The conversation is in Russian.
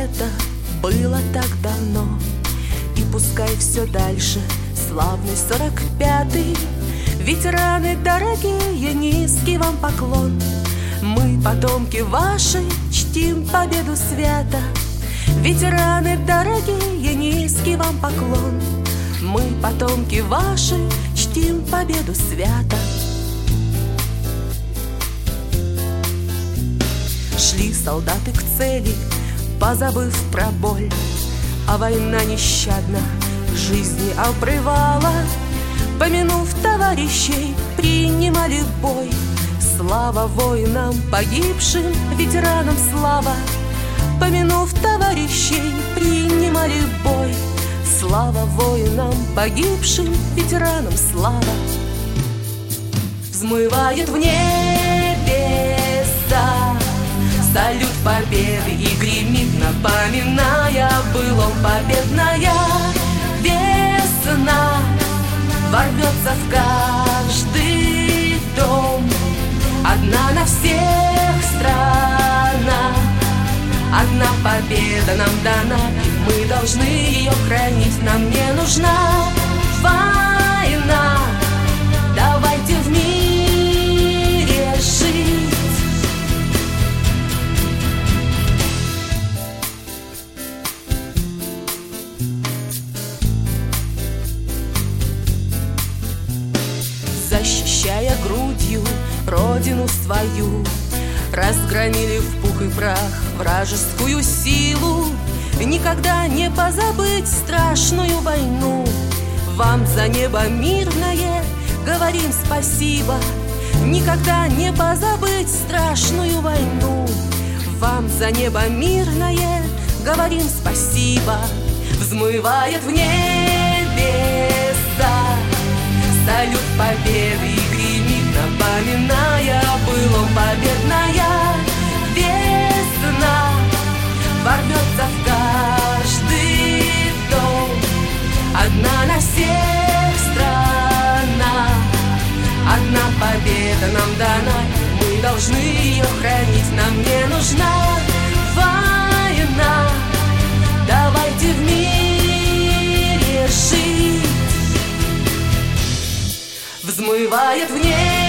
это было так давно. И пускай все дальше славный 45-й. Ветераны дорогие, низкий вам поклон. Мы, потомки ваши, чтим победу свято. Ветераны дорогие, низкий вам поклон. Мы, потомки ваши, чтим победу свято. Шли солдаты к цели, позабыв про боль, а война нещадно жизни обрывала. Помянув товарищей, принимали бой. Слава воинам погибшим, ветеранам слава. Помянув товарищей, принимали бой. Слава воинам погибшим, ветеранам слава. Взмывает в небеса салют победы и гремит, напоминая о былом. Победная весна ворвется в каждый дом. Одна на всех страна, одна победа нам дана, и мы должны ее хранить. Нам не нужна война, давайте в мире жить. Защищая грудью родину свою, разгромили в пух и прах вражескую силу. Никогда не позабыть страшную войну. Вам за небо мирное говорим спасибо. Никогда не позабыть страшную войну. Вам за небо мирное говорим спасибо. Взмывает в небеса салют победы и гремит, напоминая о былом. Победная весна ворвется в каждый дом. Одна на всех страна, одна победа нам дана, мы должны ее хранить. Нам не нужна война, давайте в мире жить. Взмывает в небо